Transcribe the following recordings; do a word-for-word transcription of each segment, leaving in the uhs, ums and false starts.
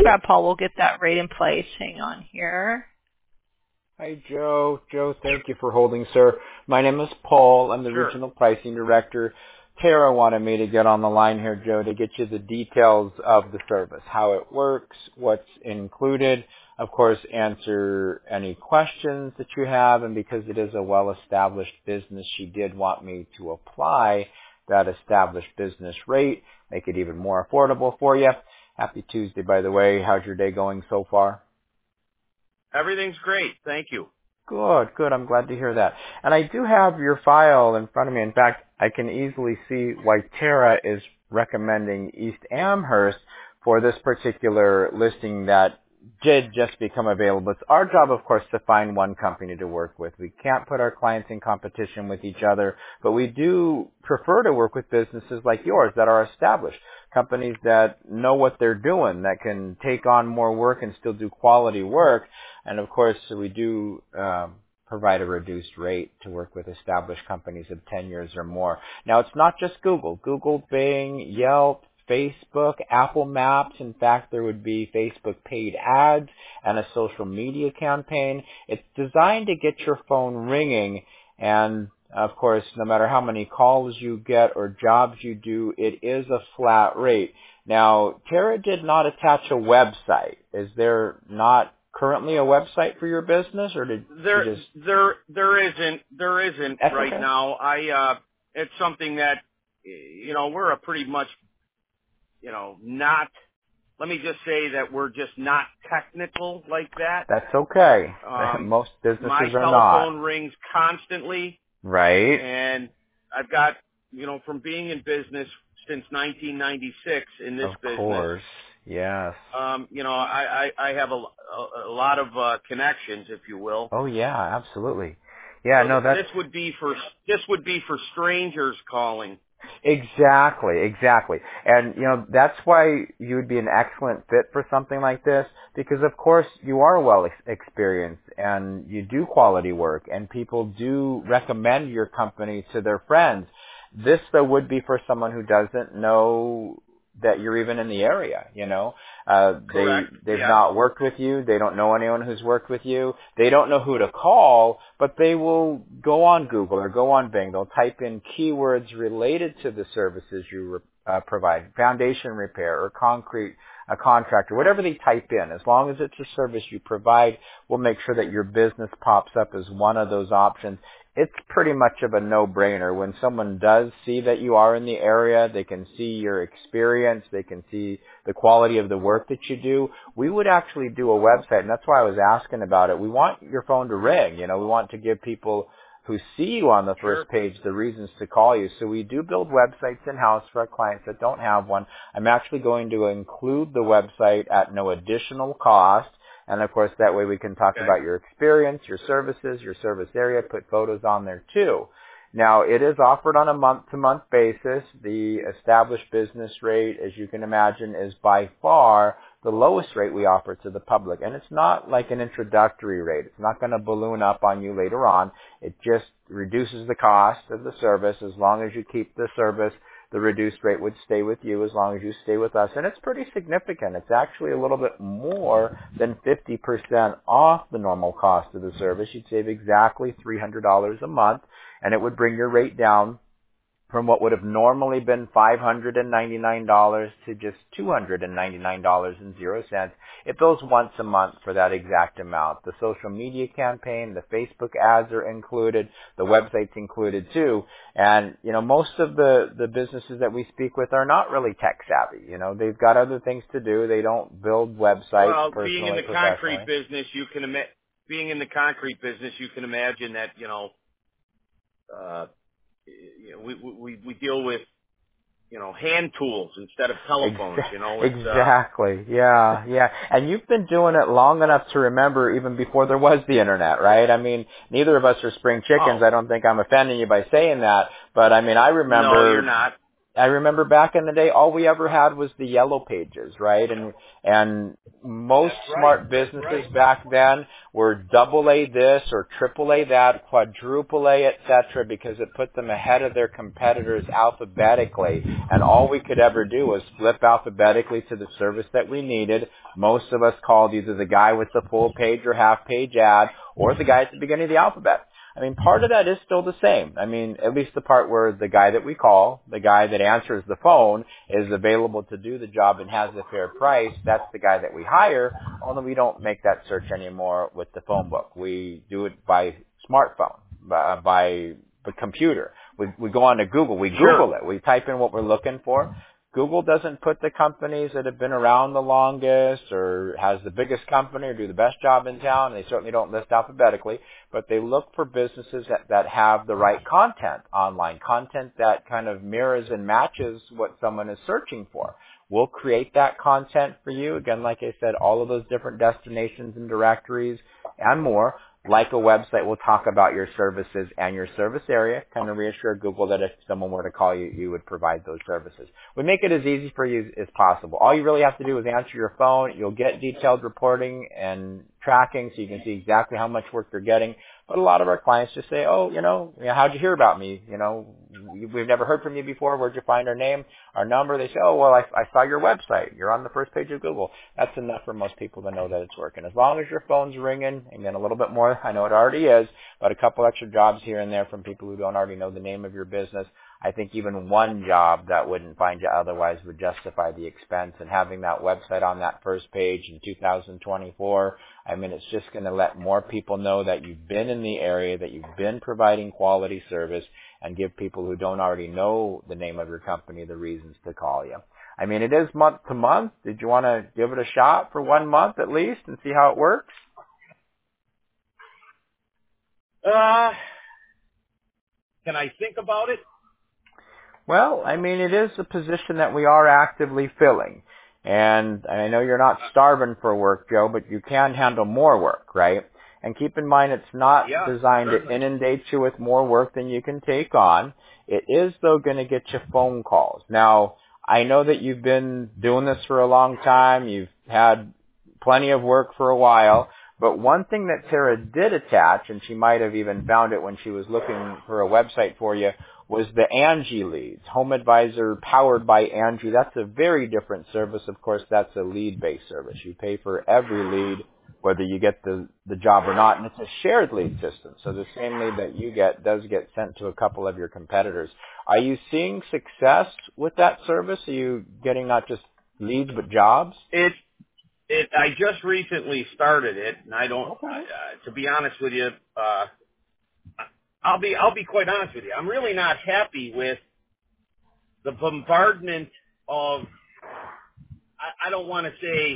Grab Paul. We'll get that right in place. Hang on here. Hi, Joe. Joe, thank you for holding, sir. My name is Paul. I'm the Sure. Regional Pricing Director. Tara wanted me to get on the line here, Joe, to get you the details of the service, how it works, what's included, of course, answer any questions that you have, and because it is a well-established business, she did want me to apply that established business rate, make it even more affordable for you. Happy Tuesday, by the way. How's your day going so far? Everything's great. Thank you. Good, good. I'm glad to hear that. And I do have your file in front of me. In fact, I can easily see why Tara is recommending East Amherst for this particular listing that did just become available. It's our job, of course, to find one company to work with. We can't put our clients in competition with each other, but we do prefer to work with businesses like yours that are established, companies that know what they're doing, that can take on more work and still do quality work. And of course, we do um, provide a reduced rate to work with established companies of ten years or more. Now, it's not just Google. Google, Bing, Yelp, Facebook, Apple Maps. In fact, there would be Facebook paid ads and a social media campaign. It's designed to get your phone ringing, and of course, no matter how many calls you get or jobs you do, it is a flat rate. Now, Tara did not attach a website. Is there not currently a website for your business, or did there you just... there there isn't there isn't That's right okay. now. I uh, it's something that you know we're a pretty much you know not. Let me just say that we're just not technical like that. That's okay. Um, Most businesses my are telephone not. rings constantly, Right. and I've got you know from being in business since nineteen ninety-six in this Of business. course. Yes. Um, you know, I, I, I have a, a, a lot of uh, connections, if you will. Oh yeah, absolutely. Yeah, So no, th- that's this would be for this would be for strangers calling. exactly, exactly. And you know, that's why you would be an excellent fit for something like this, because of course you are well ex- experienced and you do quality work and people do recommend your company to their friends. This though would be for someone who doesn't know that you're even in the area, you know. Uh, they, Correct. they've Yes. not worked with you. They don't know anyone who's worked with you. They don't know who to call, but they will go on Google or go on Bing. They'll type in keywords related to the services you uh, provide, foundation repair or concrete, a contractor, whatever they type in. As long as it's a service you provide, we'll make sure that your business pops up as one of those options. It's pretty much of a no-brainer. When someone does see that you are in the area, they can see your experience, they can see the quality of the work that you do. We would actually do a website, and that's why I was asking about it. We want your phone to ring. You know, we want to give people who see you on the first Sure. page the reasons to call you. So we do build websites in-house for our clients that don't have one. I'm actually going to include the website at no additional cost. And of course, that way we can talk Okay. about your experience, your services, your service area, put photos on there too. Now, it is offered on a month-to-month basis. The established business rate, as you can imagine, is by far the lowest rate we offer to the public. And it's not like an introductory rate. It's not going to balloon up on you later on. It just reduces the cost of the service. As long as you keep the service, the reduced rate would stay with you as long as you stay with us. And it's pretty significant. It's actually a little bit more than fifty percent off the normal cost of the service. You'd save exactly three hundred dollars a month, and it would bring your rate down from what would have normally been five hundred ninety-nine dollars to just two hundred ninety-nine dollars and zero cents. It bills once a month for that exact amount. The social media campaign, the Facebook ads are included, the website's included too. And, you know, most of the, the businesses that we speak with are not really tech savvy. You know, they've got other things to do. They don't build websites Well, personally, being in the professionally. concrete business, you can ima- being in the concrete business, you can imagine that you know, uh, you know we, we we deal with you know hand tools instead of telephones. You know, it's, exactly. Yeah, yeah. And you've been doing it long enough to remember even before there was the internet, right? I mean, neither of us are spring chickens. Oh. I don't think I'm offending you by saying that, but I mean, I remember. No, you're not. I remember back in the day, all we ever had was the yellow pages, right? And and most That's smart right. businesses Right. back then were double A this or triple A that, quadruple A, et cetera, because it put them ahead of their competitors alphabetically. And all we could ever do was flip alphabetically to the service that we needed. Most of us called either the guy with the full page or half page ad or the guy at the beginning of the alphabet. I mean, part of that is still the same. I mean, at least the part where the guy that we call, the guy that answers the phone, is available to do the job and has a fair price. That's the guy that we hire, although we don't make that search anymore with the phone book. We do it by smartphone, by, by the computer. We, we go on to Google. We Sure. Google it. We type in what we're looking for. Google doesn't put the companies that have been around the longest or has the biggest company or do the best job in town. They certainly don't list alphabetically, but they look for businesses that, that have the right content online, content that kind of mirrors and matches what someone is searching for. We'll create that content for you. Again, like I said, all of those different destinations and directories and more. Like a website, we'll talk about your services and your service area, kind of reassure Google that if someone were to call you, you would provide those services. We make it as easy for you as possible. All you really have to do is answer your phone. You'll get detailed reporting and tracking so you can see exactly how much work you're getting. But a lot of our clients just say, oh, you know, how'd you hear about me? You know, we've never heard from you before. Where'd you find our name, our number? They say, oh, well, I, I saw your website. You're on the first page of Google. That's enough for most people to know that it's working. As long as your phone's ringing, and then a little bit more, I know it already is, but a couple extra jobs here and there from people who don't already know the name of your business. I think even one job that wouldn't find you otherwise would justify the expense. And having that website on that first page in two thousand twenty-four, I mean, it's just going to let more people know that you've been in the area, that you've been providing quality service, and give people who don't already know the name of your company the reasons to call you. I mean, it is month to month. Did you want to give it a shot for one month at least and see how it works? Uh, can I think about it? Well, I mean, it is a position that we are actively filling. And I know you're not starving for work, Joe, but you can handle more work, right? And keep in mind, it's not Yeah, designed certainly. to inundate you with more work than you can take on. It is, though, going to get you phone calls. Now, I know that you've been doing this for a long time. You've had plenty of work for a while. But one thing that Tara did attach, and she might have even found it when she was looking for a website for you, was the Angie leads, Home Advisor powered by Angie. That's a very different service. Of course, that's a lead-based service. You pay for every lead, whether you get the, the job or not, and it's a shared lead system. So the same lead that you get does get sent to a couple of your competitors. Are you seeing success with that service? Are you getting not just leads but jobs? It, it. I just recently started it, and I don't. Okay. Uh, to be honest with you, uh, I'll be. I'll be quite honest with you. I'm really not happy with the bombardment of. I, I don't want to say.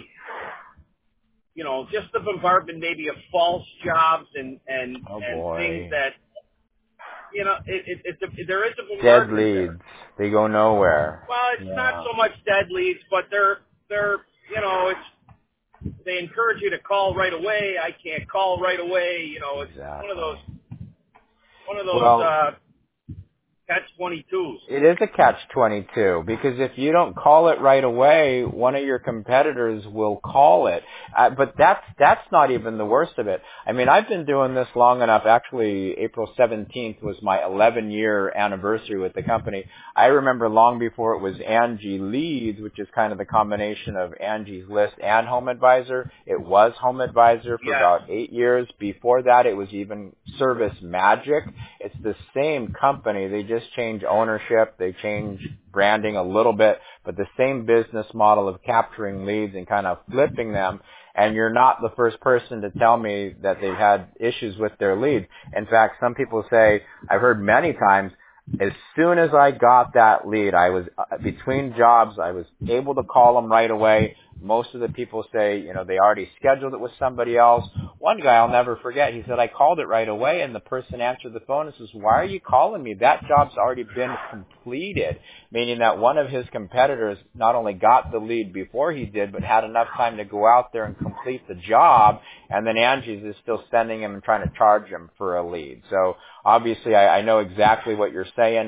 You know, just the bombardment maybe of false jobs and and, Oh, and boy. things that. You know, it, it, it's a, there is a Dead bombardment there. leads. They go nowhere. Well, it's Yeah. not so much dead leads, but they're they're you know it's they encourage you to call right away. I can't call right away. You know, it's Exactly. one of those one of those Well, uh, catch twenty-twos. it is a catch twenty-two because if you don't call it right away, one of your competitors will call it. Uh, but that's that's not even the worst of it. I mean, I've been doing this long enough. Actually, April seventeenth was my eleven-year anniversary with the company. I remember long before it was Angie Leads, which is kind of the combination of Angie's List and Home Advisor. It was Home Advisor for Yes. about eight years. Before that, it was even Service Magic. It's the same company. They just change ownership. They change branding a little bit, but the same business model of capturing leads and kind of flipping them. And you're not the first person to tell me that they've had issues with their leads. In fact, some people say, I've heard many times, as soon as I got that lead, I was uh, between jobs, I was able to call them right away. Most of the people say, you know, they already scheduled it with somebody else. One guy I'll never forget, he said, I called it right away, and the person answered the phone and says, why are you calling me? That job's already been completed, meaning that one of his competitors not only got the lead before he did, but had enough time to go out there and complete the job, and then Angie's is still sending him and trying to charge him for a lead. So obviously I, I know exactly what you're saying.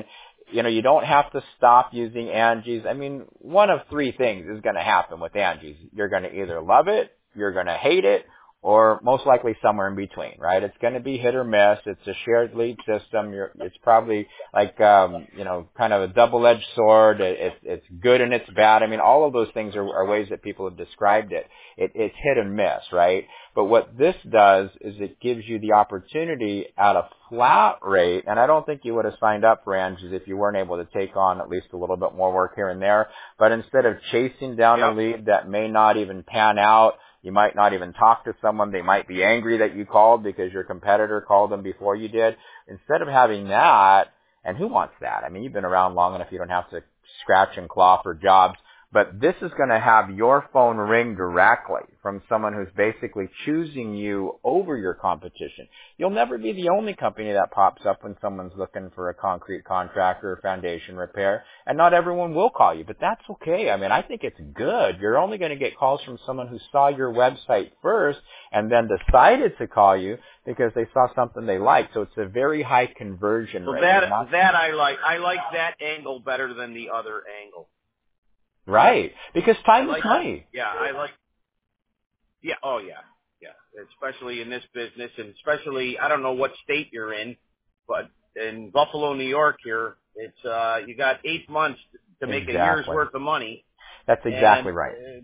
you know, you don't have to stop using Angie's. I mean, one of three things is going to happen with Angie's. You're going to either love it, you're going to hate it, or most likely somewhere in between, right? It's going to be hit or miss. It's a shared lead system. You're, it's probably like, um, you know, kind of a double-edged sword. It, it, it's good and it's bad. I mean, all of those things are, are ways that people have described it. it. It's hit and miss, right? But what this does is it gives you the opportunity at a flat rate, and I don't think you would have signed up for Angie's if you weren't able to take on at least a little bit more work here and there. But instead of chasing down Yep. a lead that may not even pan out, you might not even talk to someone. They might be angry that you called because your competitor called them before you did. Instead of having that, and who wants that? I mean, you've been around long enough, you don't have to scratch and claw for jobs. But this is going to have your phone ring directly from someone who's basically choosing you over your competition. You'll never be the only company that pops up when someone's looking for a concrete contractor or foundation repair. And not everyone will call you, but that's okay. I mean, I think it's good. You're only going to get calls from someone who saw your website first and then decided to call you because they saw something they liked. So it's a very high conversion So rate. that Not- that I like. I like that angle better than the other angle. Right. Because time I like is money. that. Yeah, I like. Yeah. Oh, yeah. Yeah. Especially in this business, and especially I don't know what state you're in, but in Buffalo, New York, here it's uh you got eight months to make Exactly. a year's worth of money. That's exactly and, right. Uh,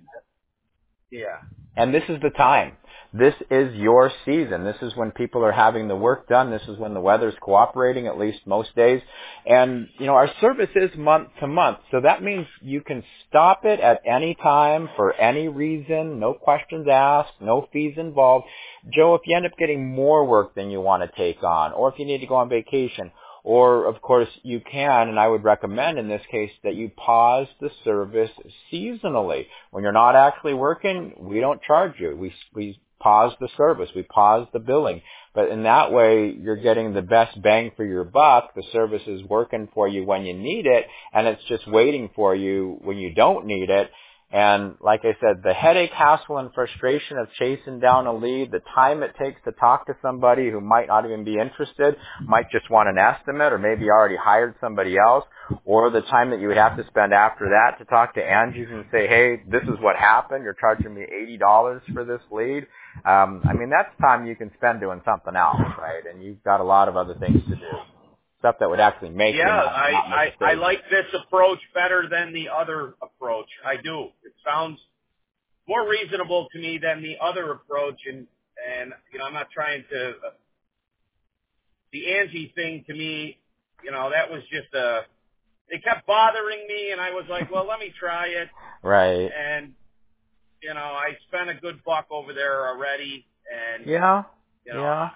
yeah. And this is the time. This is your season. This is when people are having the work done. This is when the weather's cooperating, at least most days. And, you know, our service is month to month. So that means you can stop it at any time for any reason. No questions asked. No fees involved. Joe, if you end up getting more work than you want to take on, or if you need to go on vacation, or, of course, you can, and I would recommend in this case that you pause the service seasonally. When you're not actually working, we don't charge you. We, we pause the service. We pause the billing. But in that way, you're getting the best bang for your buck. The service is working for you when you need it, and it's just waiting for you when you don't need it. And like I said, the headache, hassle, and frustration of chasing down a lead, the time it takes to talk to somebody who might not even be interested, might just want an estimate, or maybe already hired somebody else, or the time that you would have to spend after that to talk to Angie's and say, hey, this is what happened. You're charging me eighty dollars for this lead. Um, I mean, that's time you can spend doing something else, right? And you've got a lot of other things to do. Stuff that would actually make Yeah, them not, I, not I, much I like this approach better than the other approach. I do. It sounds more reasonable to me than the other approach. And, and you know, I'm not trying to, uh, the Angie thing to me, you know, that was just a, they kept bothering me and I was like, well, let me try it. Right. And, you know, I spent a good buck over there already. And, Yeah. you know, Yeah.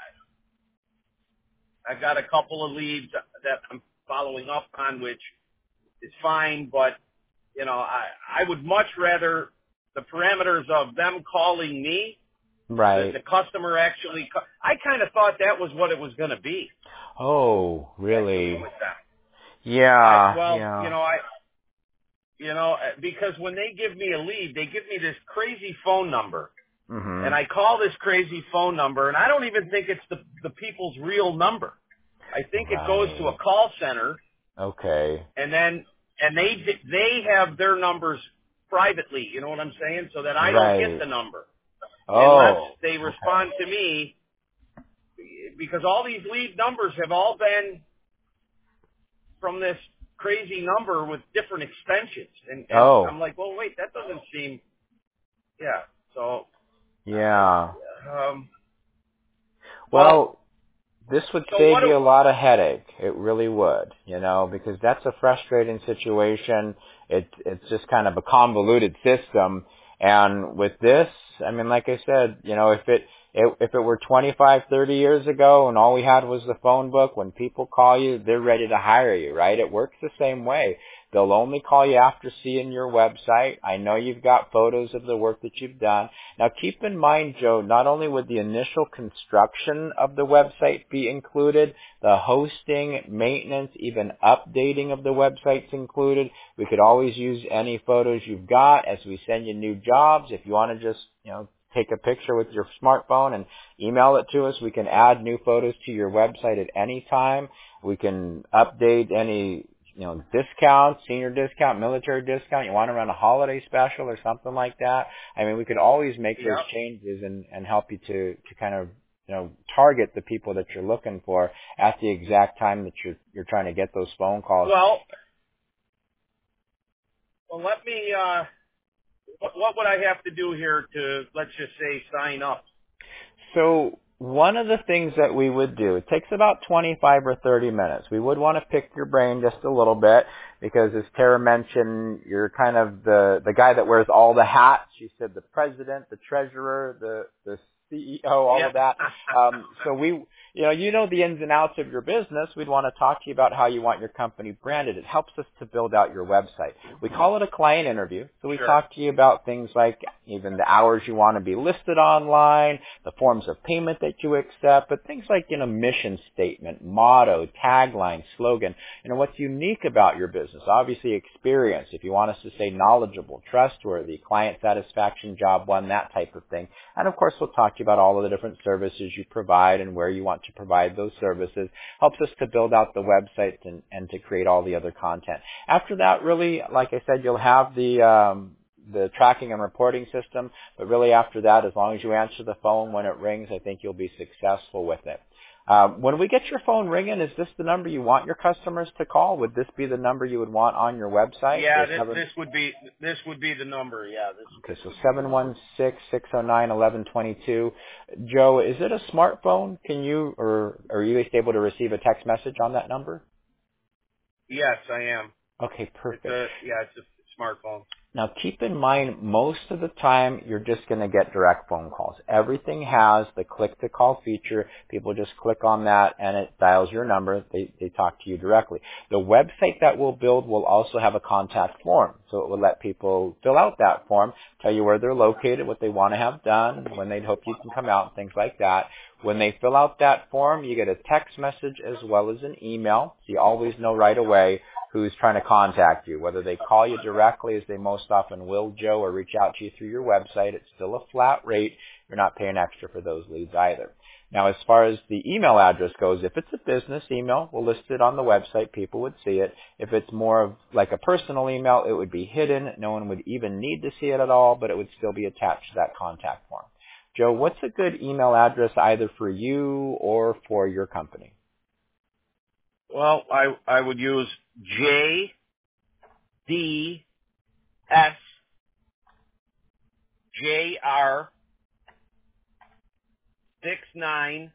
I got a couple of leads that I'm following up on, which is fine, but, you know, I, I would much rather the parameters of them calling me, Right. the, the customer actually, co- I kind of thought that was what it was going to be. Oh, really? With them. Yeah. I, well, yeah. you know, I, you know, because when they give me a lead, they give me this crazy phone number. Mm-hmm. And I call this crazy phone number, and I don't even think it's the, the people's real number. I think right. it goes to a call center. Okay. And then, and they they have their numbers privately, you know what I'm saying? So that I right. don't get the number. Oh. Unless they respond okay. to me, because all these lead numbers have all been from this crazy number with different extensions. And, and oh. I'm like, well, wait, that doesn't seem, yeah, so. Yeah. Um, well, this would so save do, you a lot of headache. It really would, you know, because that's a frustrating situation. It, it's just kind of a convoluted system. And with this, I mean, like I said, you know, if it, it if it were twenty-five, thirty years ago and all we had was the phone book, when people call you, they're ready to hire you, right? It works the same way. They'll only call you after seeing your website. I know you've got photos of the work that you've done. Now, keep in mind, Joe, not only would the initial construction of the website be included, the hosting, maintenance, even updating of the website's included. We could always use any photos you've got as we send you new jobs. If you want to just, you know, take a picture with your smartphone and email it to us, we can add new photos to your website at any time. We can update any you know, discounts, senior discount, military discount, you want to run a holiday special or something like that, I mean, we could always make Yep. those changes and, and help you to, to kind of, you know, target the people that you're looking for at the exact time that you're, you're trying to get those phone calls. Well, well, let me, uh, what, what would I have to do here to, let's just say, sign up? So one of the things that we would do, it takes about twenty-five or thirty minutes. We would want to pick your brain just a little bit because, as Tara mentioned, you're kind of the, the guy that wears all the hats. She said the president, the treasurer, the, the C E O, all Yep. of that. Um, so we, you know, you know the ins and outs of your business. We'd want to talk to you about how you want your company branded. It helps us to build out your website. We call it a client interview. So we Sure. talk to you about things like even the hours you want to be listed online, the forms of payment that you accept, but things like, you know, mission statement, motto, tagline, slogan. You know, what's unique about your business? Obviously experience. If you want us to say knowledgeable, trustworthy, client satisfaction, job one, that type of thing. And of course, we'll talk to you about all of the different services you provide and where you want to provide those services. Helps us to build out the website and, and to create all the other content. After that, really, like I said, you'll have the, um, the tracking and reporting system, but really after that, as long as you answer the phone when it rings, I think you'll be successful with it. Um, when we get your phone ringing, is this the number you want your customers to call? Would this be the number you would want on your website? Yeah, The this, seven- this would be this would be the number. Yeah. This, Okay, this so would be seven one six, six oh nine, eleven twenty-two. Joe, is it a smartphone? Can you, or are you able to receive a text message on that number? Yes, I am. Okay, perfect. It's a, yeah, it's a smartphone. Now, keep in mind, most of the time, you're just going to get direct phone calls. Everything has the click-to-call feature. People just click on that, and it dials your number. They, they talk to you directly. The website that we'll build will also have a contact form. So it will let people fill out that form, tell you where they're located, what they want to have done, when they'd hope you can come out, things like that. When they fill out that form, you get a text message as well as an email. So you always know right away who's trying to contact you, whether they call you directly, as they most often will, Joe, or reach out to you through your website. It's still a flat rate. You're not paying extra for those leads either. Now, as far as the email address goes, if it's a business email, we'll list it on the website. People would see it. If it's more of like a personal email, it would be hidden. No one would even need to see it at all, but it would still be attached to that contact form. Joe, what's a good email address either for you or for your company? Well, I I would use J D S J R six nine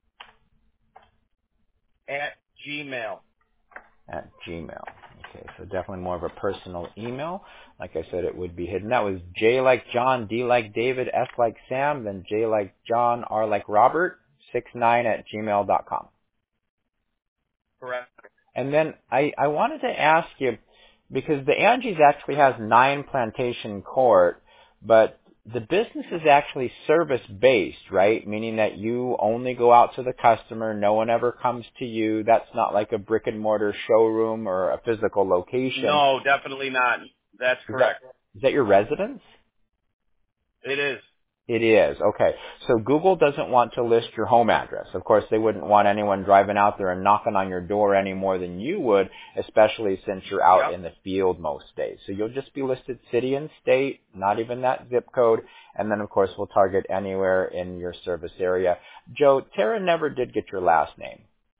at Gmail. At Gmail. Okay, so definitely more of a personal email. Like I said, it would be hidden. That was J like John, D like David, S like Sam, then J like John, R like Robert, six nine at gmail dot com. Correct. And then I, I wanted to ask you, because the Angie's actually has nine Plantation Court, but the business is actually service-based, right? Meaning that you only go out to the customer, no one ever comes to you. That's not like a brick-and-mortar showroom or a physical location. No, definitely not. That's correct. Is that, is that your residence? It is. It is. Okay. So Google doesn't want to list your home address. Of course, they wouldn't want anyone driving out there and knocking on your door any more than you would, especially since you're out Yep. in the field most days. So you'll just be listed city and state, not even that zip code. And then, of course, we'll target anywhere in your service area. Joe, Tara never did get your last name.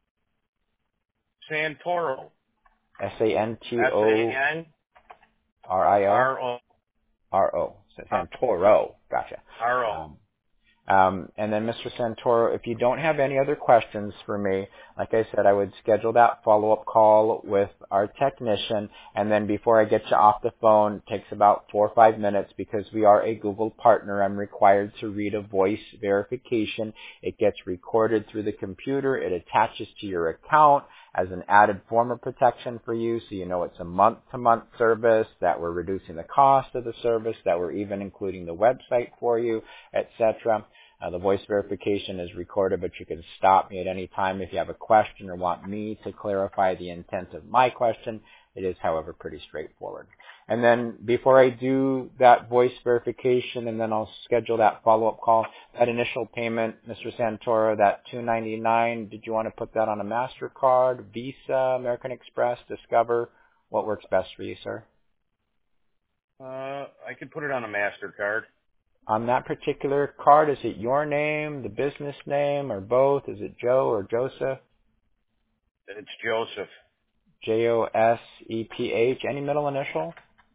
Santoro. S A N T S O A N R I O R O. R O. Santoro. Gotcha. R O. Um, Um, and then, Mister Santoro, if you don't have any other questions for me, like I said, I would schedule that follow-up call with our technician. And then before I get you off the phone, it takes about four or five minutes because we are a Google partner. I'm required to read a voice verification. It gets recorded through the computer. It attaches to your account as an added form of protection for you, so you know it's a month-to-month service, that we're reducing the cost of the service, that we're even including the website for you, et cetera. Uh, the voice verification is recorded, but you can stop me at any time if you have a question or want me to clarify the intent of my question. It is, however, pretty straightforward. And then before I do that voice verification and then I'll schedule that follow-up call, that initial payment, Mister Santora, that two ninety-nine, did you want to put that on a MasterCard, Visa, American Express, Discover? What works best for you, sir? Uh, I could put it on a MasterCard. On that particular card, is it your name, the business name, or both? Is it Joe or Joseph? It's Joseph. J O S E P H. Any middle initial?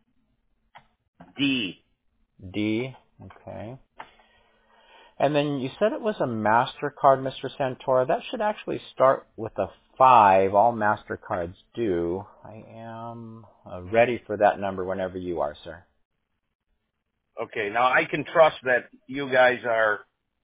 D. D. Okay. And then you said it was a MasterCard, Mister Santora. That should actually start with a five. All MasterCards do. I am uh, ready for that number whenever you are, sir. Okay, now I can trust that you guys are.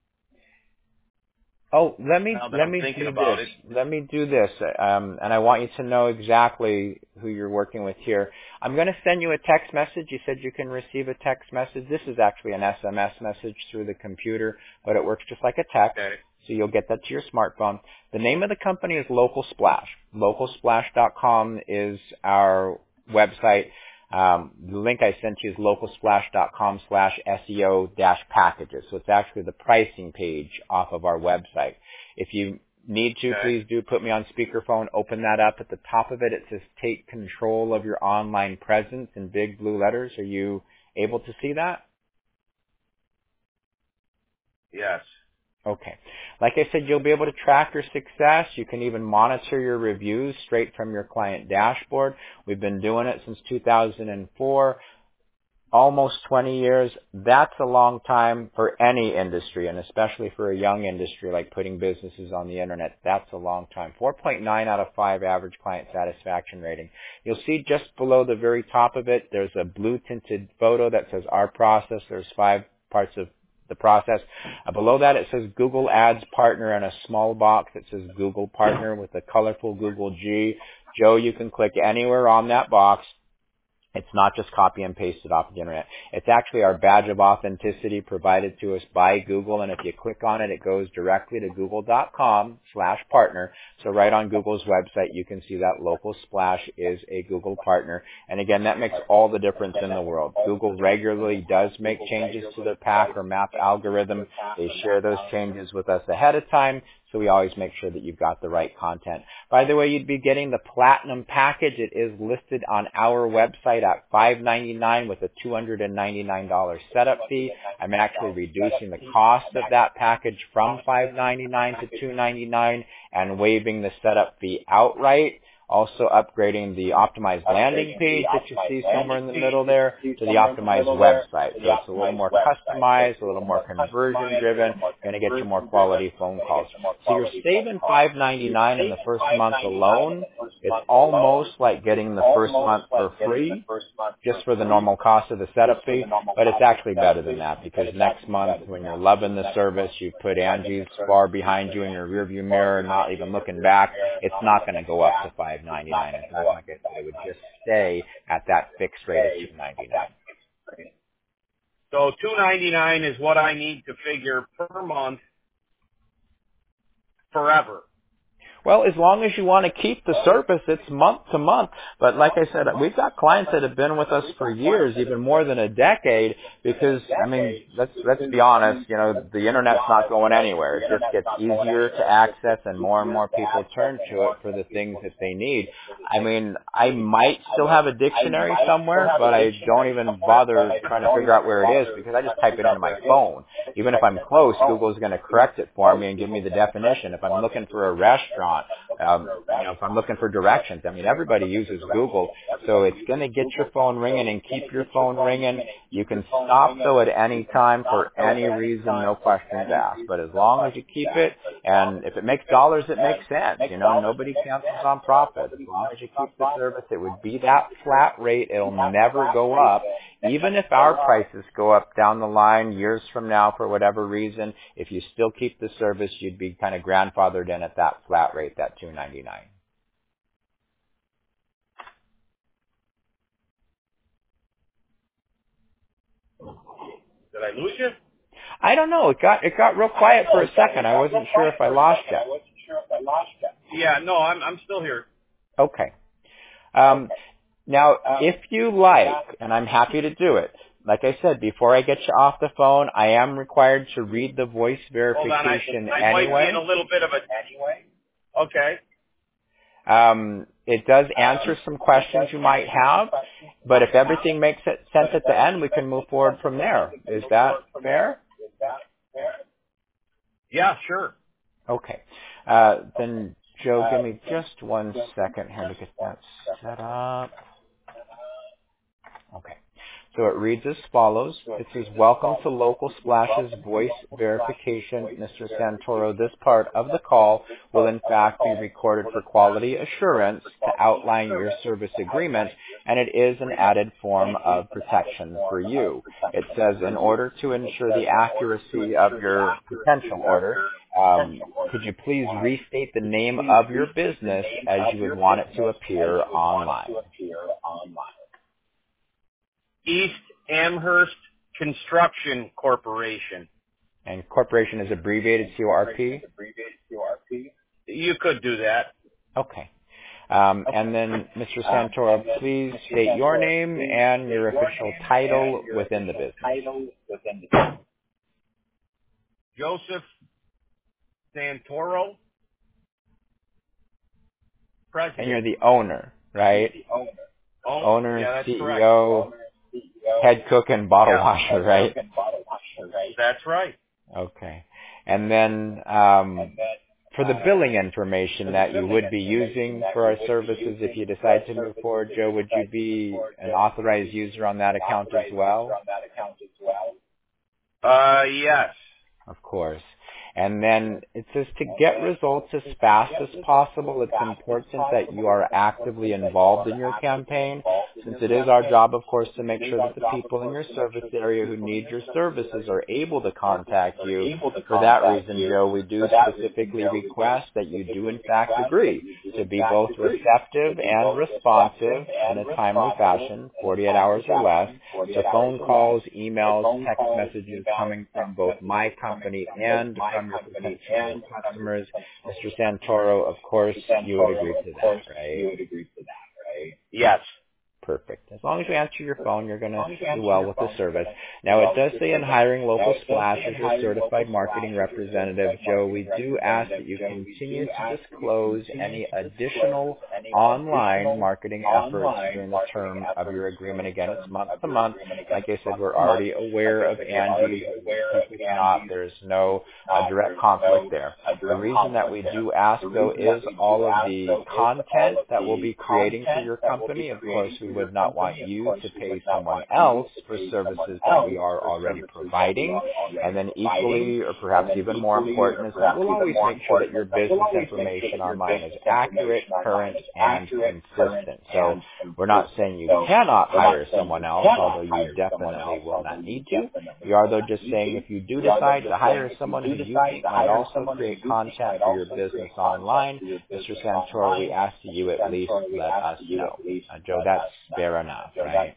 Oh, let me Now that let I'm me thinking do about this. it. Let me do this, um, and I want you to know exactly who you're working with here. I'm going to send you a text message. You said you can receive a text message. This is actually an S M S message through the computer, but it works just like a text. Okay. So you'll get that to your smartphone. The name of the company is Local Splash. local splash dot com is our website. Um, the link I sent you is local splash dot com slash S E O dash packages. So it's actually the pricing page off of our website. If you need to, Okay. please do put me on speakerphone. Open that up. At the top of it, it says take control of your online presence in big blue letters. Are you able to see that? Yes. Okay. Like I said, you'll be able to track your success. You can even monitor your reviews straight from your client dashboard. We've been doing it since two thousand four, almost twenty years. That's a long time for any industry, and especially for a young industry like putting businesses on the internet. That's a long time. four point nine out of five average client satisfaction rating. You'll see just below the very top of it, there's a blue tinted photo that says our process. There's five parts of the process. Uh, below that, it says Google Ads Partner and a small box that says Google Partner with a colorful Google G. Joe, you can click anywhere on that box. It's not just copy and paste it off the internet. It's actually our badge of authenticity provided to us by Google, and if you click on it, it goes directly to google dot com slash partner. So right on Google's website, you can see that Local Splash is a Google partner. And again, that makes all the difference in the world. Google regularly does make changes to the pack or map algorithm. They share those changes with us ahead of time, so we always make sure that you've got the right content. By the way, you'd be getting the Platinum package. It is listed on our website at five ninety-nine with a two hundred ninety-nine dollars setup fee. I'm actually reducing the cost of that package from five ninety-nine to two ninety-nine and waiving the setup fee outright. Also upgrading the optimized landing page that you see somewhere in the middle there to the optimized website. So it's a little more customized, a little more conversion driven, going to get you more quality phone calls. So you're saving five ninety-nine in the first month alone. It's almost like getting the first month for free just for the normal cost of the setup fee, but it's actually better than that because next month when you're loving the service, you put Angie's far behind you in your rearview mirror, not even looking back, it's not going to go up to five ninety-nine. In fact, like I said, it would just stay at that fixed rate of two ninety-nine. So two ninety-nine is what I need to figure per month forever. Well, as long as you want to keep the service, it's month to month. But like I said, we've got clients that have been with us for years, even more than a decade, because, I mean, let's, let's be honest, you know, the internet's not going anywhere. It just gets easier to access and more and more people turn to it for the things that they need. I mean, I might still have a dictionary somewhere, but I don't even bother trying to figure out where it is because I just type it into my phone. Even if I'm close, Google's going to correct it for me and give me the definition. If I'm looking for a restaurant, Um, you know, if I'm looking for directions, I mean, everybody uses Google, so it's going to get your phone ringing and keep your phone ringing. You can stop, though, at any time for any reason, no questions asked. But as long as you keep it, and if it makes dollars, it makes sense. You know, nobody cancels on profit. As long as you keep the service, it would be that flat rate. It'll never go up. Even if our prices go up down the line years from now for whatever reason, if you still keep the service, you'd be kind of grandfathered in at that flat rate, that two ninety-nine. Did I lose you? I don't know. It got it got real quiet for a second. I wasn't sure if I lost you. Yeah, no, I'm I'm still here. Okay. Um, Now, if you like, and I'm happy to do it, like I said, before I get you off the phone, I am required to read the voice verification Hold on, I, I anyway. might be in a little bit of a... Anyway? Okay. Um, it does answer some questions you might have, but if everything makes it sense at the end, we can move forward from there. Is that fair? Yeah, sure. Okay. Uh, then, Joe, give me just one second here to get that set up. Okay. So it reads as follows. It says, welcome to Local Splash's voice verification. Mister Santoro, this part of the call will in fact be recorded for quality assurance to outline your service agreement, and it is an added form of protection for you. It says, in order to ensure the accuracy of your potential order, um, could you please restate the name of your business as you would want it to appear online? East Amherst Construction Corporation. And corporation is abbreviated C O R P? You could do that. Okay. Um, and then, Mister Santoro, please state your name and your official title within the business. Joseph Santoro, President. And you're the owner, right? Oh, Owner, yeah, that's C E O, correct. head cook and bottle Yeah. washer, right? That's right. Okay. And then um, for the billing information that you would be using for our services, if you decide to move forward, Joe, would you be an authorized user on that account as well? Uh, yes. Of course. And then it says to get results as fast as possible, it's important that you are actively involved in your campaign, since it is our job, of course, to make sure that the people in your service area who need your services are able to contact you. For that reason, Joe, we do specifically request that you do, in fact, agree to be both receptive and responsive in a timely fashion, forty-eight hours or less, to phone calls, emails, text messages coming from both my company and from your potential customers. Mister Santoro, of course, you would agree to that, right? Yes. Perfect. As long as you answer your phone, you're going to do well with the service. Now, it does say in hiring Local Splash as your certified marketing representative, Joe, we do ask that you continue to disclose any additional online marketing efforts during the term of your agreement. Again, it's month to month. Like I said, we're already aware of Angie. Simply not. There's no uh, direct conflict there. The reason that we do ask, though, is all of the content that we'll be creating for your company. Of course, we would not want you to pay someone else for services that we are already providing. And then equally, or perhaps even more important, is that we'll always make sure that your business information online is accurate, current, and consistent. So we're not saying you cannot hire someone else, although you definitely will not need to. We are, though, just saying if you do decide to hire someone who you think might also create content for your business online, Mister Santoro, we ask that you at least let us know. Uh, Joe, that's fair enough, right?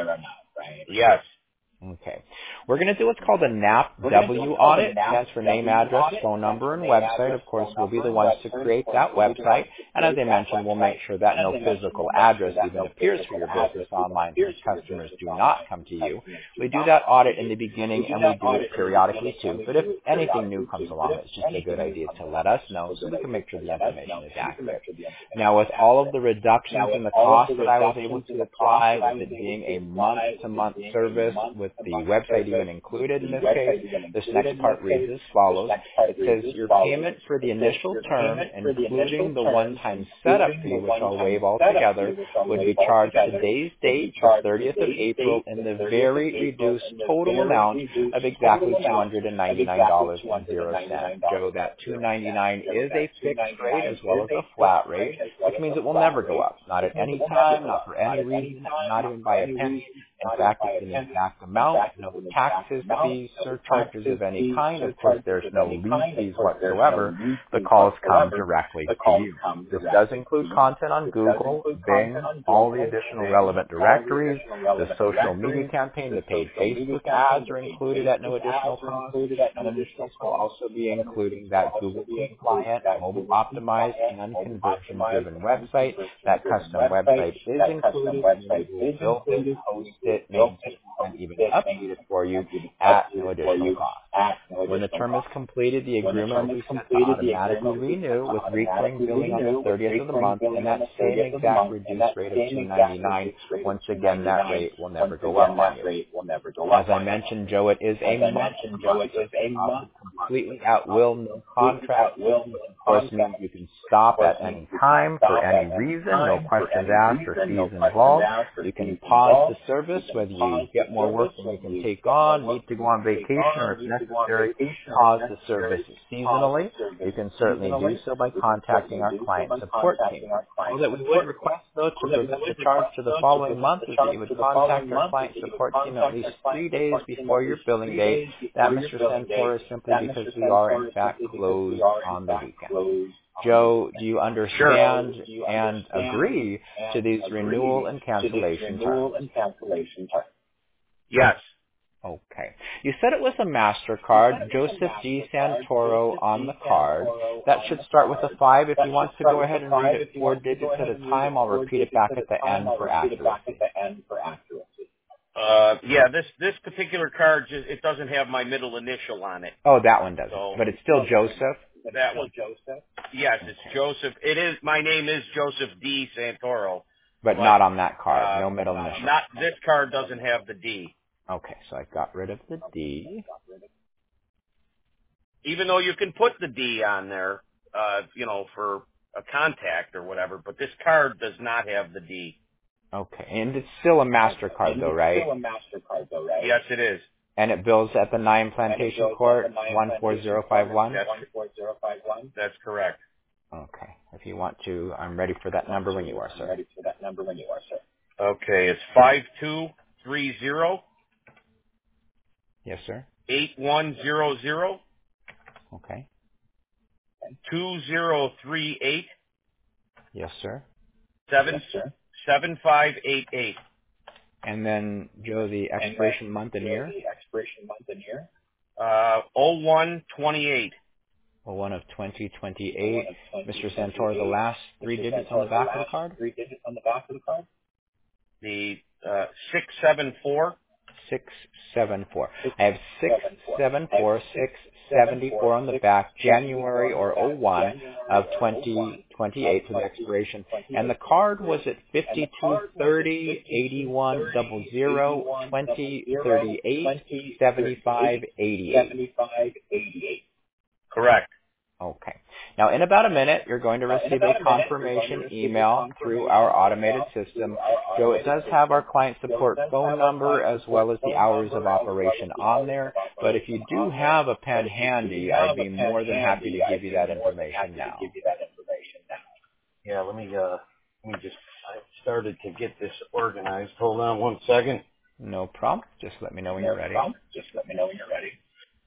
Yes. Okay. We're going to do what's called a N A P W audit. Stands for name, address, phone number, and website. Of course, we'll be the ones to create that website. And as I mentioned, we'll make sure that no physical address even appears for your business online since customers do not come to you. We do that audit in the beginning, and we do it periodically too. But if anything new comes along, it's just a good idea to let us know so we can make sure the information is accurate. Now, with all of the reductions in the cost that I was able to apply, with it being a month-to-month service, with the website even included in this case, this next part reads as follows. It says your payment for the initial term, including the one-time setup fee, which I'll waive altogether, would be charged today's date, the thirtieth of April, in the very reduced total amount of exactly two hundred ninety-nine dollars and zero cents. Joe, that two hundred ninety-nine dollars is a fixed rate as well as a flat rate, which means it will never go up. Not at any time, not for any reason, not even by a penny. In fact, it's an exact amount, no taxes, fees, surcharges of any kind. Of course, there's no lead fees whatsoever. The calls come directly to you. This does include content on Google, Bing, all the additional relevant directories, the social media campaign, the paid Facebook ads are included at no additional cost, and in this case will also be including that Google compliant, mobile optimized, and conversion-driven website. That custom website is included, and we will build it, host it, maintain it, and even update it for you at no additional cost. When the term is completed, the agreement will be set to automatically renew with recurring billing on the thirtieth of the month, and that same exact reduced rate of two ninety-nine. Once again, that rate will never go up on you. As I mentioned, Joe, it is a month completely at will, no contract. Of course, means you can stop at any time for any reason, no questions asked or fees involved. You can pause the service, whether you get more work than you can take on, need to go on vacation, or if necessary, pause the service seasonally. You can certainly do so by contacting our client support team. All that we would request, though, to prevent the charge to the following month is that you would contact our client support team at least three days before your billing date. That, Mister Santora, is simply because we are, in fact, closed on the weekend. Joe, do you understand and agree to these renewal and cancellation terms? Yes. Okay. You said it was a MasterCard, Joseph D. Santoro on the card. That should start with a five. If you want to go ahead and read it four digits at a time, I'll repeat it back at the end for accuracy. Uh, yeah, this this particular card, just, it doesn't have my middle initial on it. Oh, that one doesn't. So, but it's still Joseph? That one. Joseph? Yes, it's okay. Joseph. It is. My name is Joseph D. Santoro. But, but not on that card. Uh, no middle uh, initial. Not this card doesn't have the D. Okay, so I got rid of the D. Even though you can put the D on there, uh, you know, for a contact or whatever, but this card does not have the D. Okay, and it's still a MasterCard though, right? Still a MasterCard though, right? Yes, it is. And it bills at the nine Plantation Court, one four zero five one? That's correct. Okay, if you want to, I'm ready for that number when you are, sir. Ready for that number when you are, sir. Okay, it's five two three zero. Yes, sir. Eight one zero zero. Okay. Two zero three eight. Yes, sir. Seven yes, sir. seven five eight eight. And then, Joe, the expiration then, month and Joe, year. The expiration month and year. Uh, oh one twenty-eight. oh one of twenty twenty-eight. Mister Santoro, the last three Mister digits Santoro, on the back the of the card. Three digits on the back of the card. The uh, six seven four. Six seven four. I have six seven four six seventy four on the back, January or oh one of twenty twenty eight for the expiration, and the card was at fifty two thirty eighty one double zero twenty thirty eight seventy five eighty eight. Correct. Okay. Now, in about a minute, you're going to receive a confirmation email through our automated system. Joe, it does have our client support phone number as well as the hours of operation on there. But if you do have a pen handy, I'd be more than happy to give you that information now. Yeah, let me, uh, let me just, I started to get this organized. Hold on one second. No problem. Just let me know when you're ready. Just let me know when you're ready.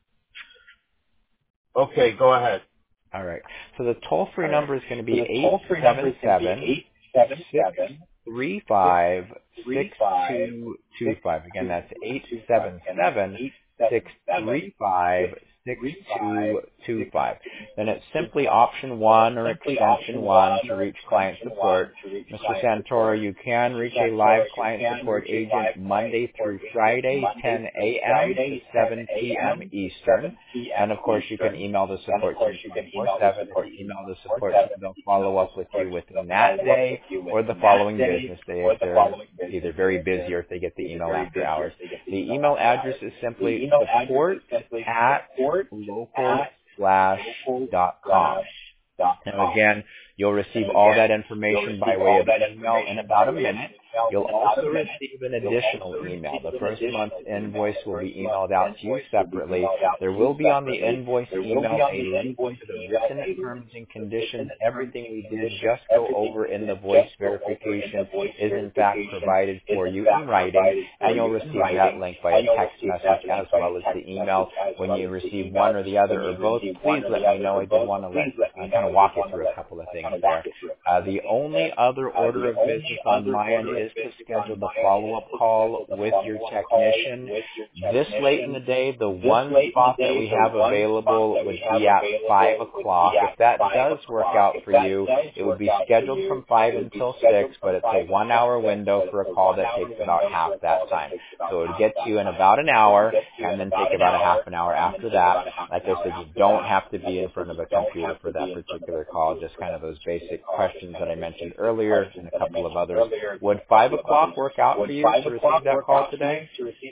Okay, go ahead. All right. So the toll-free right. number is going to be eight seven seven, six three five, six two two five. Again, that's eight seven seven, six three five, six two two five. Then it's simply option one or extension one to reach client support. Mister Santoro, you can reach a live client support agent Monday through Friday, ten a.m. to seven p.m. Eastern. And of course, you can email the support team twenty-four seven or email the support team. They'll follow up with you within that day or the following business day if they're either very busy or if they get the email after hours. The email address is simply support at local slash dot com. And again, you'll receive all that information by way of email in about a minute. You'll also receive an additional email. The first month's invoice will be emailed out to you separately. There will be on the invoice email a link to the written terms and conditions. Everything we did just go over in the voice verification is in fact provided for you in writing, and you'll receive that link by a text message as well as the email. When you receive one or the other or both, please let me know. I did want to let, uh, kind of walk you through a couple of things there. Uh, the only other order of business on my end is to schedule the follow-up call with your technician. This late in the day, the one spot that we have available would be at five o'clock. If that does work out for you, it would be scheduled from five until six, but it's a one-hour window for a call that takes about half that time. So it would get to you in about an hour and then take about a half an hour after that. Like I said, you don't have to be in front of a computer for that particular call, just kind of those basic questions that I mentioned earlier and a couple of others. Would five o'clock work out for you to receive that call today?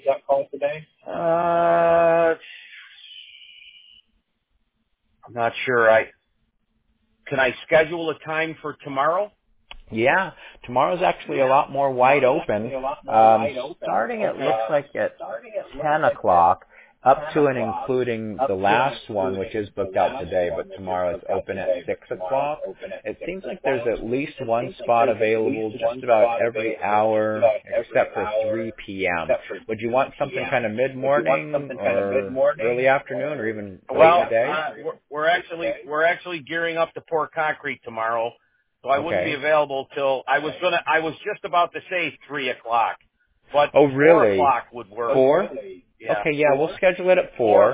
Uh, I'm not sure. I Can I schedule a time for tomorrow? Yeah, tomorrow's actually a lot more wide open. Um, starting, it looks like at ten o'clock, up to and including the last one, which is booked out today, but tomorrow it's open at six o'clock. It seems like there's at least one spot available just about every hour except for three p.m. Would you want something kind of mid-morning or early afternoon or even late well, in the day? Uh, we're, we're actually we're actually gearing up to pour concrete tomorrow, so I wouldn't Okay. be available till I was gonna. I was just about to say three o'clock, but Oh, really? four o'clock would work. Four? Yeah. Okay, yeah, we'll schedule it at four.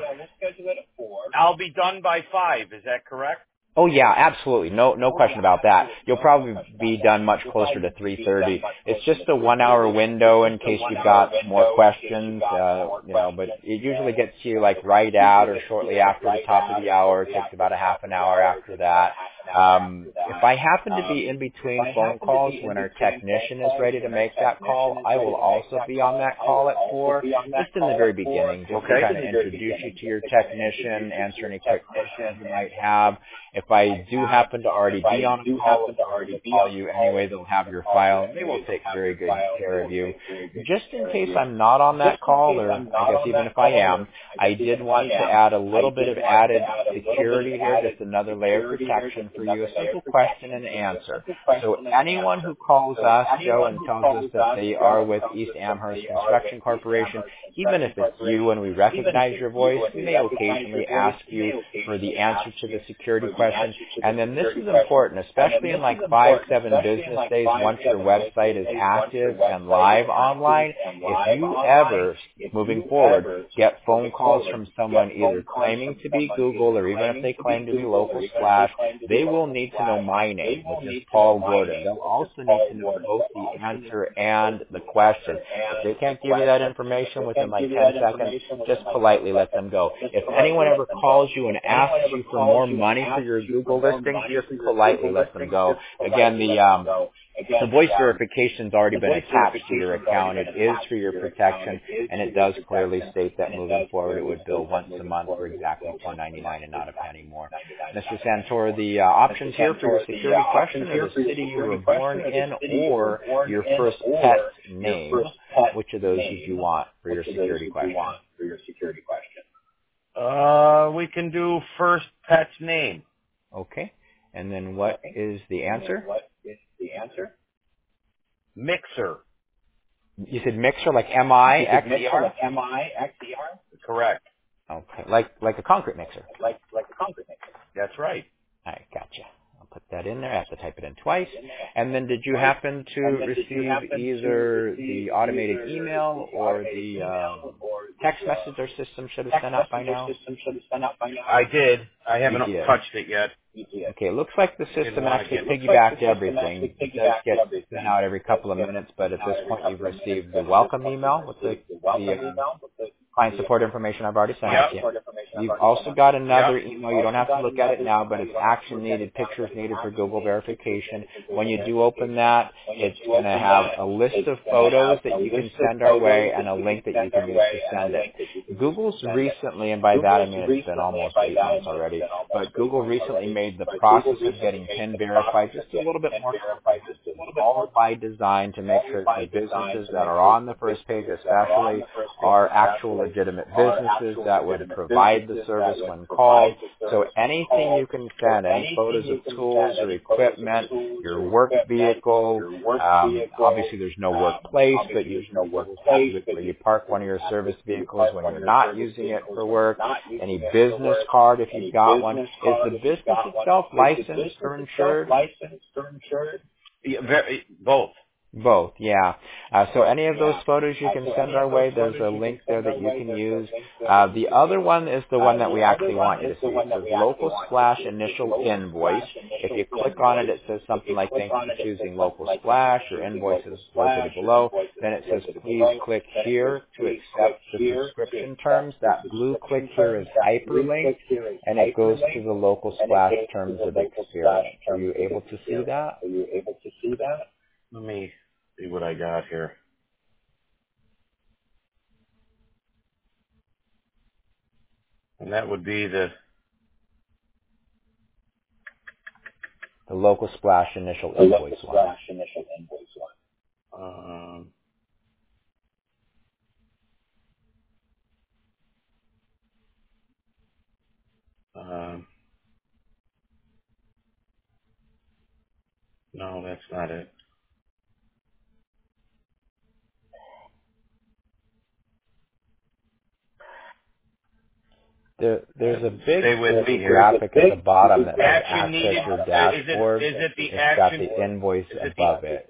I'll be done by five. Is that correct? Oh yeah, absolutely. No, no question about that. You'll probably be done much closer to three thirty. It's just a one-hour window in case you've got more questions, uh, you know. But it usually gets you like right at or shortly after the top of the hour. It takes about a half an hour after that. Um, if I happen to be in between phone calls when our technician is ready to make that call, I will also be on that call at four, just in the very beginning, just to kind of introduce you to your technician, answer any quick questions you might have. If I do happen to already be on a call, they'll already call you anyway. They'll have your file. They will take very good care of you. Just in case I'm not on that call, or I guess even if I am, I did want to add a little bit of added security here, just another layer of protection for you, a simple question and answer. So anyone who calls us, Joe, and tells us that they are with East Amherst Construction Corporation, even if it's you and we recognize your voice, we may occasionally ask you for the answer to the security question. And then this is important, especially in like five, seven business days once your website is active and live online. If you ever, moving forward, get phone calls from someone either claiming to be Google or even if they claim to be Local Slash, they will need to know my name, which is Paul Gordon. They'll also need to know both the answer and the question. If they can't give you that information within like ten seconds, just politely let them go. If anyone ever calls you and asks you for more money for your Google listing, just politely let them go. Again, the um, the voice verification's already been attached to your account. It is for your protection, and it does clearly state that moving forward it would bill once a month for exactly two ninety-nine and not a penny more. Mister Santora, the uh, options here for your security question are the city you were born in or your first pet's name. Which of those did you want for your security question? Uh, we can do first pet's name. Okay. And then what is the answer? Mixer. You said mixer, like M I X E R? Correct. Okay. Like like a concrete mixer. That's right. All right, gotcha. I'll put that in there. I have to type it in twice. And then did you happen to receive either the automated email or the um, text message our system should have sent out by now? I did. I haven't You did. touched it yet. Okay, it looks like the system actually piggybacked everything. It does get sent out every couple of minutes, but at this point you've received the welcome email with the, the uh, client support information I've already sent out to you. You've also got another email. You don't have to look at it now, but it's action needed, pictures needed for Google verification. When you do open that, it's going to have a list of photos that you can send our way and a link that you can use to send it. Google's recently, and by that I mean it's been almost eight months already, already. But Google recently made the process of getting PIN verified just a little bit more comprehensive, all by design to make sure that the businesses that are on the first page especially are actual legitimate businesses that would provide the service when called. So anything you can send, any photos of tools or equipment, your work vehicle, um, obviously there's no workplace, but usually where you park one of your service vehicles when you're not using it for work, any business card if you've got one. Is the business itself licensed or insured? Yeah, very, both. Both, yeah. Uh, so any of those photos you can send our way. There's a link there that you can use. Uh, the other one is the one that we actually want you to see. It says Local Splash Initial Invoice. If you click on it, it says something like, thanks for choosing Local Splash. Your invoice is located below. Then it says, please click here to accept the subscription terms. That blue click here is hyperlinked, and it goes to the Local Splash Terms of Experience. Are you able to see that? Let me see what I got here. And that would be the the Local Splash Initial Invoice one. Um, um, no, that's not it. There, there's a big Stay with me here. graphic at the bottom that says Action access needed. your dashboard. Is it, is it the it's action? got the invoice above it.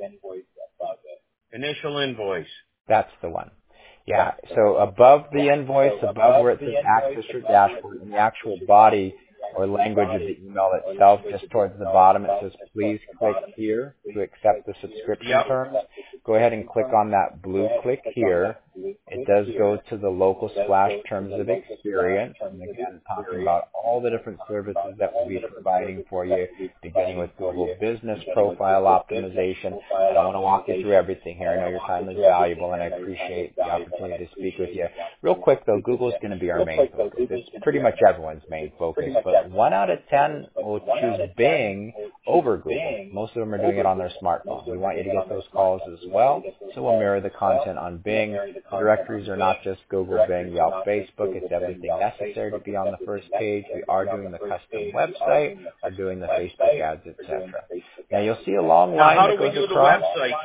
Initial invoice. That's the one. Yeah, so above the invoice, above where it says access your dashboard, in the actual body or language of the email itself, just towards the bottom, it says, please click here to accept the subscription Yep. terms. Go ahead and click on that blue click here. It does go to the Local Splash Terms of Experience. And again, talking about all the different services that we'll be providing for you, beginning with Google Business Profile Optimization. I don't want to walk you through everything here. I know your time is valuable, and I appreciate the opportunity to speak with you. Real quick, though, Google is going to be our main focus. It's pretty much everyone's main focus, but one out of ten will choose Bing over Google. Most of them are doing it on their smartphone. We want you to get those calls as well, so we'll mirror the content on Bing. The directories are not just Google, Bing, Yelp, Facebook. It's everything necessary to be on the first page. We are doing the custom website. We're doing the Facebook ads, et cetera. Now, you'll see a long line Now, how that do we goes do across. the website?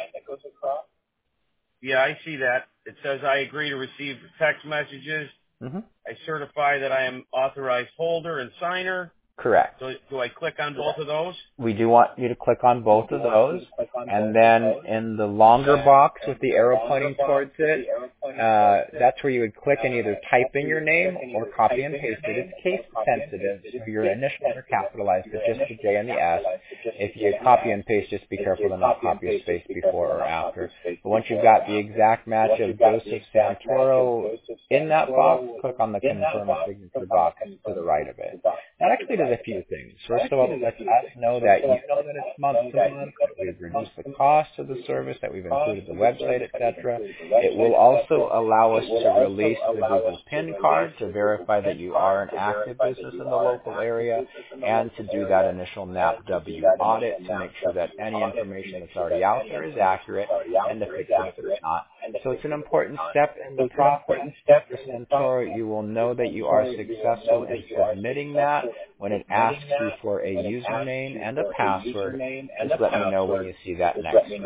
Yeah, I see that. It says I agree to receive text messages. Mm-hmm. I certify that I am authorized holder and signer. Correct. So do I click on both of those? We do want you to click on both of those, and then in the longer box with the arrow pointing towards it, uh, that's where you would click and either type in your name or copy and paste it. It's case sensitive, so your initials are capitalized, but just the J and the S. If you copy and paste, just be careful to not copy a space before or after. But once you've got the exact match of Joseph Santoro in that box, click on the confirm a signature box to the right of it. That actually does a few things. First of all, it lets us know that you know that it's month to month, that we've reduced the cost of the service, that we've included the website, et cetera. It will also allow us to release the Google PIN card to verify that you are an active business in the local area, and to do that initial N A P W audit to make sure that any information that's already out there is accurate and to fix it if it's not. So it's an important step in the process. For Santoro, you will know that you are successful in submitting that. When it asks you for a username and a password, just let me know when you see that next screen.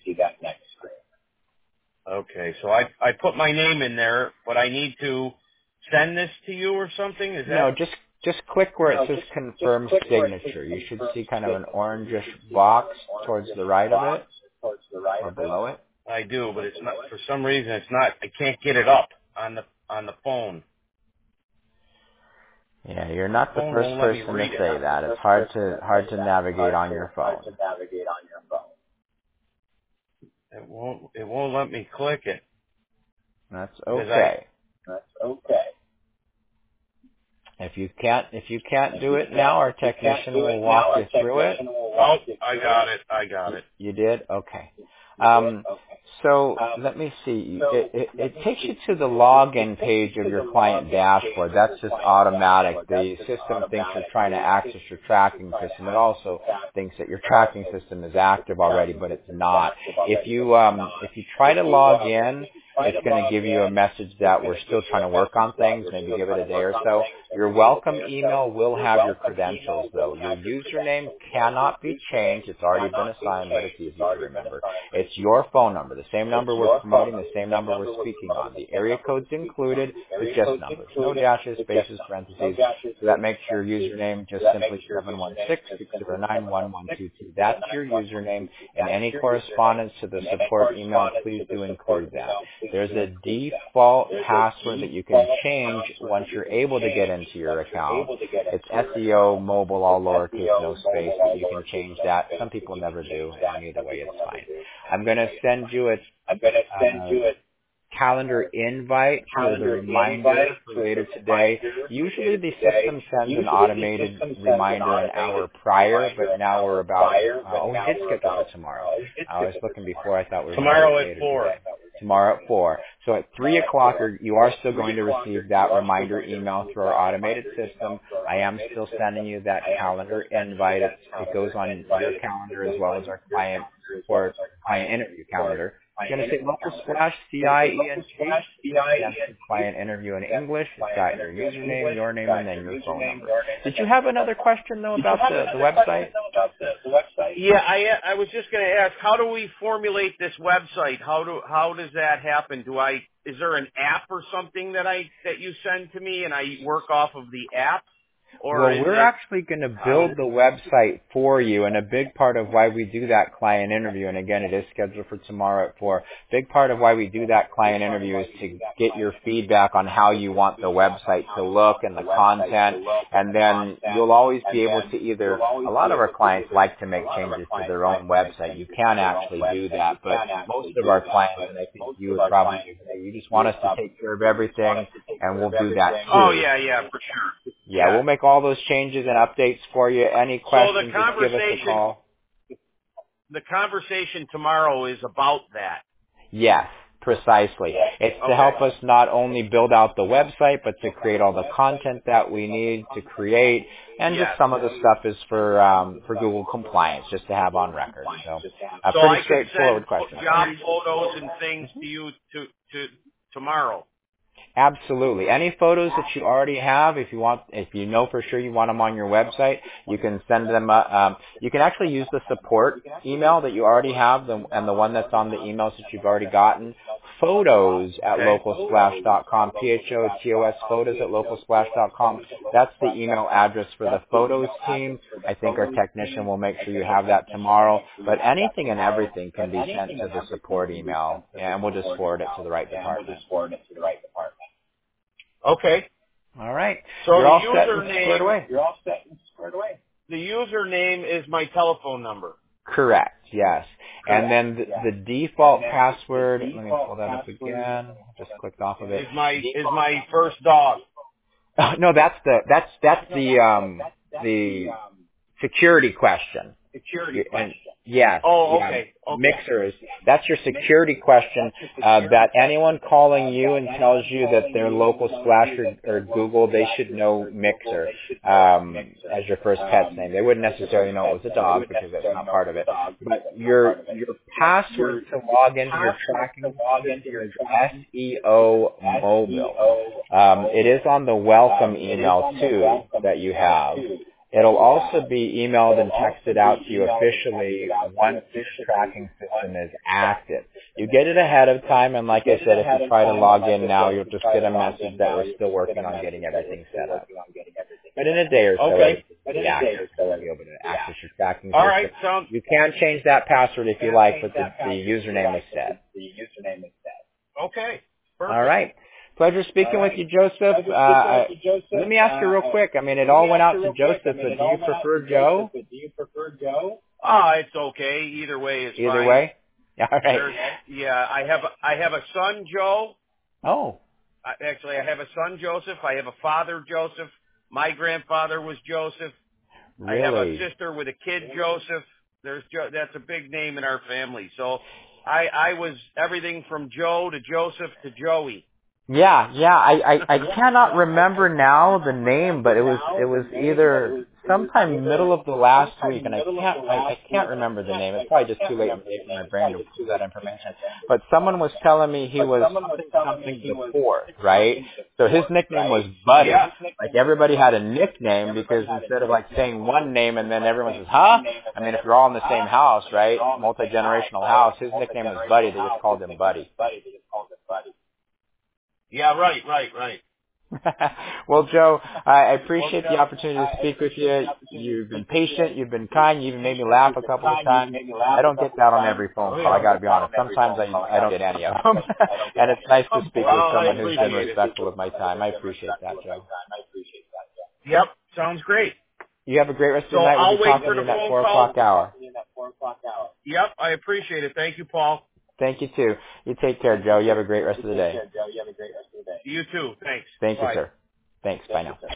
Okay, so I I put my name in there, but I need to send this to you or something? Is that? No, just just click where it says confirm signature. You should see kind of an orangish box towards the right of it or below it. I do, but it's not, for some reason it's not, I can't get it up on the on the phone. Yeah, you're not the first person to say that. It's hard to hard to navigate on your phone. It won't it won't let me click it. That's okay. That's okay. If you can't if you can't do it now, our technician will walk you through it. Oh, I got it. I got it. You did? Okay. Um, so let me see. It, it, it takes you to the login page of your client dashboard. That's just automatic. The system thinks you're trying to access your tracking system. It also thinks that your tracking system is active already, but it's not. If you um, if you try to log in, it's going to give you a message that we're still trying to work on things. Maybe give it a day or so. Your welcome email will have your credentials, though. Your username cannot be changed. It's already been assigned, but it's easy to remember. It's your phone number, the same number we're promoting, the same number we're speaking on. The area code's included, but just numbers. No dashes, spaces, parentheses. So that makes your username just simply seven one six, six zero nine, one one two two. That's your username. And any correspondence to the support email, please do include that. There's a default password that you can change once you're able to get into your account. It's S E O, mobile, all lowercase, no space. You can change that. Some people never do, and either way, it's fine. I'm going to send you a, uh, calendar invite for the reminder for later today. Usually the system sends an automated reminder an hour prior, but now we're about, uh, oh, we did schedule for tomorrow. I was looking before, I thought we were tomorrow at four. Today. Tomorrow at four. So at three o'clock, you are still going to receive that reminder email through our automated system. I am still sending you that calendar invite. It, it goes on your calendar as well as our client or client interview calendar. It's going to say local slash C I E N T. That's the client interview in English. It's got your username, your name, and then your phone number. Did you have another question, though, about the, the website? Yeah, I I was just going to ask, how do we formulate this website? How do how does that happen? Do I is there an app or something that I that you send to me and I work off of the app? Or well, we're it, actually going to build the website for you, and a big part of why we do that client interview, and again, it is scheduled for tomorrow at four, big part of why we do that client interview is to get your feedback on how you want the website to look and the content, and then you'll always be able to either, a lot of our clients like to make changes to their own website. You can actually do that, but most of our clients, and I think you would probably agree, you just want us to take care of everything, and we'll do that too. Oh, yeah, yeah, for sure. Yeah, we'll make all those changes and updates for you. Any questions, so just give us a call. The conversation tomorrow is about that. Yes, precisely. It's okay. to help us not only build out the website, but to create all the content that we need to create. And yes. just some of the stuff is for um, for Google compliance, just to have on record. So, a so pretty I straightforward could question. send job photos and things to you to, to tomorrow. Absolutely. Any photos that you already have, if you want, if you know for sure you want them on your website, you can send them. Uh, um, you can actually use the support email that you already have, the, and the one that's on the emails that you've already gotten. Photos at local splash dot com. P H O T O S photos at local splash dot com. That's the email address for the photos team. I think our technician will make sure you have that tomorrow. But anything and everything can be sent to the support email, and we'll just forward it to the right department. Okay. All right. So You're the all set and username, squared away. You're all set and squared away. The username is my telephone number. Correct. Yes. Correct. And then the, yes. the default the password. The default let me pull that up again. Just clicked off of it. Is my is my first dog. Oh, no, that's the that's that's the um the security question. Security question. Yes. Oh, yeah, okay. okay. Mixers. That's your security question. Uh, that anyone calling you and tells you that they're local Splash or, or Google, they should know Mixer um, as your first pet's name. They wouldn't necessarily know it was a dog because that's not part of it. But your your password to log into your tracking is S E O mobile. Um, it is on the welcome email too that you have. It'll also be emailed and texted out to you officially once this tracking system is active. You get it ahead of time, and like I said, if you try to log in now, you'll just get a message that we're still working on getting everything set up. But in a day or so, okay. it'll be active, so you'll be able to access your tracking All system. right, sounds. You can change that password if you like, but the, the username is set. Okay. Perfect. All right. Pleasure speaking right. with you, Joseph. Uh, I, let me ask you real quick. I mean, it all went out to Joseph, but do you prefer Joe? Do you prefer Joe? Ah, it's okay. Either way is Either fine. way? All right. There's, yeah, I have I have a son, Joe. Oh. I, actually, I have a son, Joseph. I have a father, Joseph. My grandfather was Joseph. Really? I have a sister with a kid, Joseph. There's jo- that's a big name in our family. So I I was everything from Joe to Joseph to Joey. Yeah, yeah. I, I, I cannot remember now the name, but it was it was either sometime middle of the last week, and I can't I, I can't remember the name. It's probably just too late in the day for my brain to pull that information. But someone was telling me he was something something the fourth, right? So his nickname was Buddy. Yeah. Like everybody had a nickname because instead of like saying one name and then everyone says, huh? I mean, if you're all in the same house, right? Multi-generational house, his nickname was Buddy. They just called him Buddy. Yeah, right, right, right. Well, Joe, I appreciate the opportunity to speak with you. You've been patient. You've been kind. You even made me laugh a couple of times. I don't get that on every phone call. I got to be honest. Sometimes I I don't get any of them. And it's nice to speak with someone who's been respectful of my time. I appreciate that, Joe. Yep, sounds great. You have a great rest of So the night. We'll I'll be wait talking for to you the in that phone four call. o'clock hour. Yep, I appreciate it. Thank you, Paul. Thank you, too. You take care, Joe. You have a great rest of the day. You too. Thanks. Thank you, Bye. sir. Thanks. Bye now.